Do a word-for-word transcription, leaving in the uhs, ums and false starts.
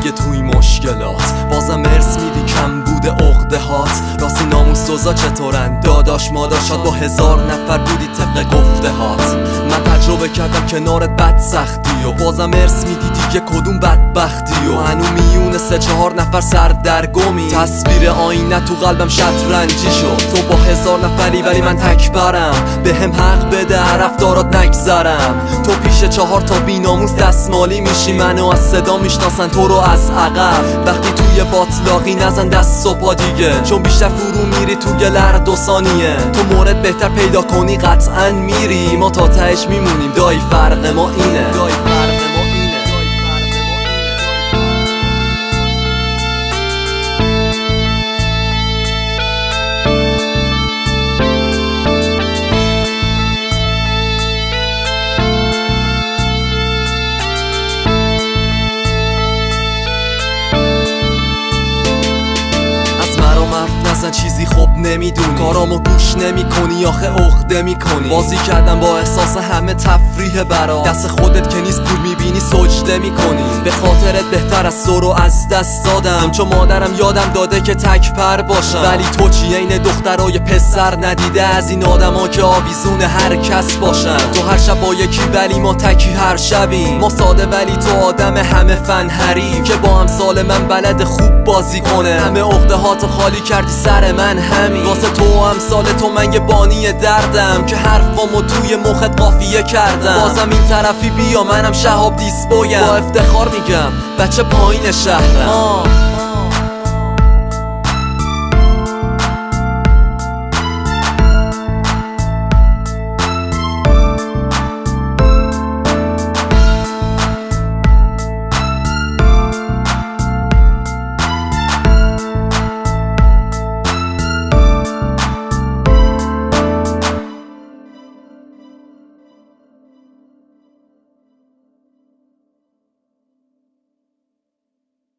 دیگه توی مشکلات. بازم مرس میدی کم بوده عقده هات. راستی ناموس دوزا چطورن داداش ماداشات؟ با هزار نفر بودی طبق گفته هات. من تجربه کردم کنارت بد سختی و بازم مرس میدی دیگه کدوم بدبختی و هنو میونه سه چهار نفر سردرگمی. تصویر آینه تو قلبم شطرنجی شد. تو با هزار نفری ولی من تک برم. به هم حق بده رفتارات نگذرم. تو پیش چهار تا بیناموس دستمالی میشی. منو از صدا میشناسن تو رو از عقب. وقتی توی باطلاقی نزن دست و پا دیگه، چون بیشتر فرو میری توی لر دو ثانیه. تو مورد بهتر پیدا کنی قطعا میری. ما تا تهش میمونیم دایی فرق ما اینه. دایی فرق ما اینه. اصلا چیزی خوب نمیدونی، کارامو گوش نمی کنی آخه عقده میکنی. بازی کردم با احساس همه تفریح برا. دست خودت که نیست پول میبینی سجده میکنی. به خاطرت بهتر از سر و از دست دادم، چون مادرم یادم داده که تک پر باشم. ولی تو چی این دخترای پسر ندیده از این آدما که آویزون هر کس باشن. تو هر شب با یکی ولی ما تکی هر شبیم. ما ساده ولی تو آدم همه فن حریف که با امثال من بلد خوب بازی کنه. همه عقده هاتو خالی کردی سر من همین. واسه تو و امثال تو من یه بانی دردم که حرفامو توی مخت قافیه کردم. بازم این طرفی بیا منم شهاب دیسبویم. با افتخار میگم بچه پایین شهرم.